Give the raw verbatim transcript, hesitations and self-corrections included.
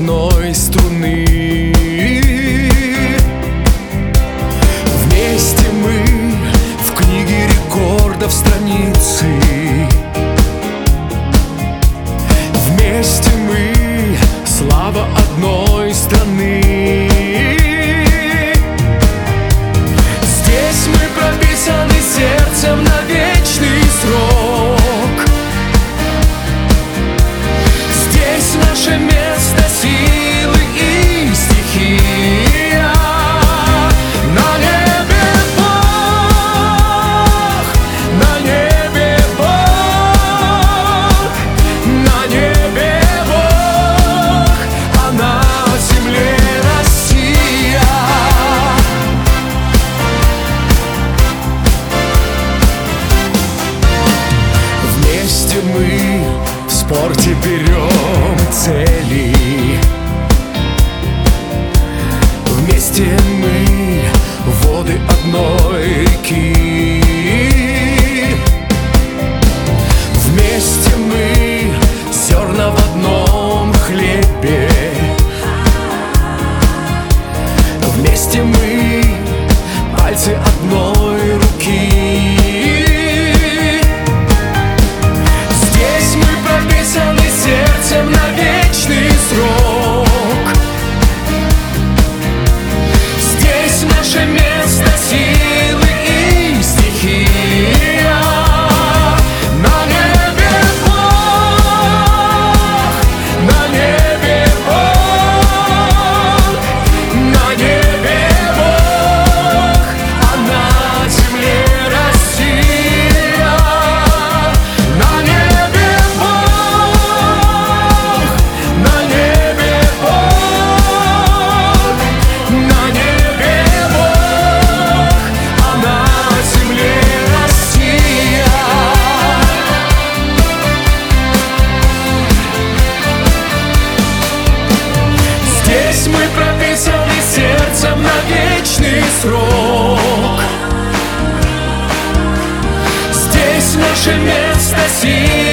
одной струны. Вместе мы в книге рекордов страницы. Вместе мы слава одной страны. Здесь мы прописаны сердцем на вечный срок. Здесь наше место силы и стихия. На небе Бог, на небе Бог, на небе Бог, а на земле Россия. Вместе мы в спорте берем цели. Вместе мы воды одной реки. Вместе мы зерна в одном хлебе. Вместе мы пальцы одной руки. Здесь мы прописаны сердцем на вечный срок. Здесь наше место силы и стихия. На небе Бог, на небе Бог, на небе Бог, а на земле Россия. На небе Бог, на небе Бог, на небе Бог, а на земле Россия. Здесь мы прописаны сердцем на вечный срок. Здесь наше место силы